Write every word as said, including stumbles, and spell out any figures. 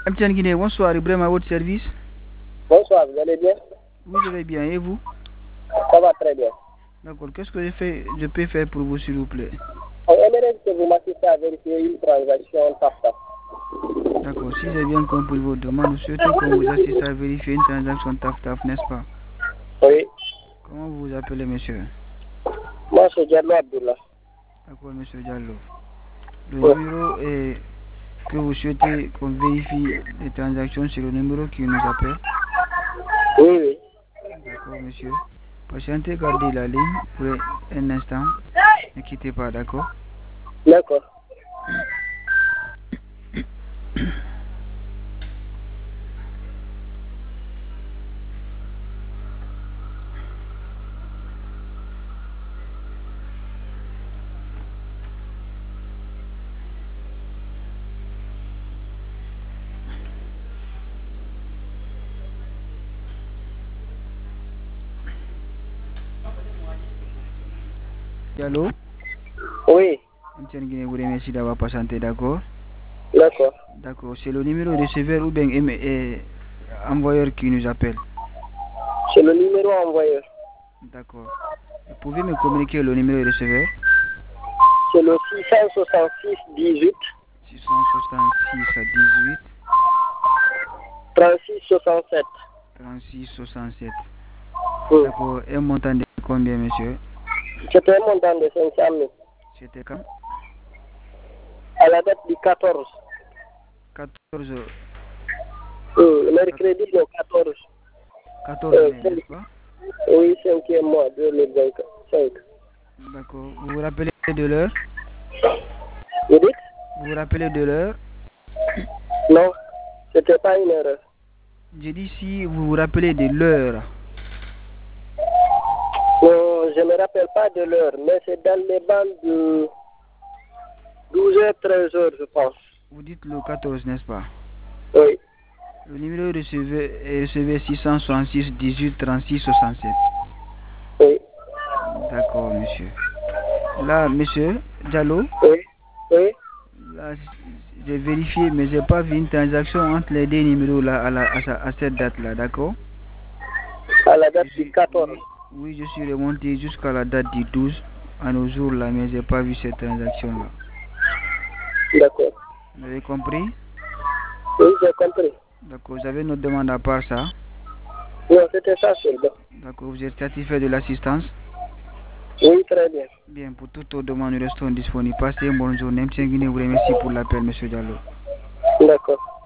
M T N Guinée, bonsoir, Ibrahim à votre service. Bonsoir, vous allez bien? Oui, je vais bien, et vous? Ça va très bien. D'accord, qu'est-ce que je, fais, je peux faire pour vous, s'il vous plaît? On aimerait que vous m'assistez à vérifier une transaction TAFTAF. D'accord, si j'ai bien compris vos demandes, vous souhaitez qu'on vous assiste à vérifier une transaction TAFTAF, n'est-ce pas? Oui. Comment vous vous appelez, monsieur? Moi, c'est Diallo Abdullah. D'accord, monsieur Diallo. Le Oui. numéro est que vous souhaitez qu'on vérifie les transactions sur le numéro qui nous appelle? Oui, oui. D'accord, monsieur. Patientez, gardez la ligne pour un instant. Ne quittez pas, d'accord? D'accord. Diallo? Oui. M T N Guinée vous remercie d'avoir patienté, d'accord? D'accord. D'accord, c'est le numéro receveur ou bien eh, envoyeur qui nous appelle? C'est le numéro envoyeur. D'accord. Vous pouvez me communiquer le numéro receveur? C'est le six cent soixante-six dix-huit. six cent soixante-six à dix-huit. trente-six soixante-sept. trente-six soixante-sept. Oui. D'accord. Un montant de combien, monsieur? C'était un montant de cinq cent mille. C'était quand? À la date du quatorze. quatorze. Oui, le mercredi du quatorze. quatorze Euh, mai, n'est-ce pas? oui, cinquième mois deux mille vingt-cinq. D'accord. Vous vous rappelez de l'heure? Vous dites? Vous vous rappelez de l'heure? Non, c'était pas une erreur. J'ai dit si vous vous rappelez de l'heure. Non, je ne me rappelle pas de l'heure, mais c'est dans les bandes de douze heures, treize heures, je pense. Vous dites le quatorze, n'est-ce pas? Oui. Le numéro recevé est recevé six cent soixante-six dix-huit trente-six soixante-sept. Oui. D'accord, monsieur. Là, monsieur Diallo, Oui. Oui. là, j'ai vérifié, mais j'ai pas vu une transaction entre les deux numéros là à, la, à, à cette date-là, d'accord? À la date du Oui, quatorze. oui, je suis remonté jusqu'à la date du douze, à nos jours là, mais j'ai pas vu cette transaction-là. D'accord. Vous avez compris? Oui, j'ai compris. D'accord, vous avez notre demande à part ça? Non, c'était ça seulement. D'accord, vous êtes satisfait de l'assistance? Oui, très bien. Bien, pour toutes vos demandes, nous restons disponibles. Passez une bonne journée. M. Guinée vous remercie pour l'appel, monsieur Diallo. D'accord.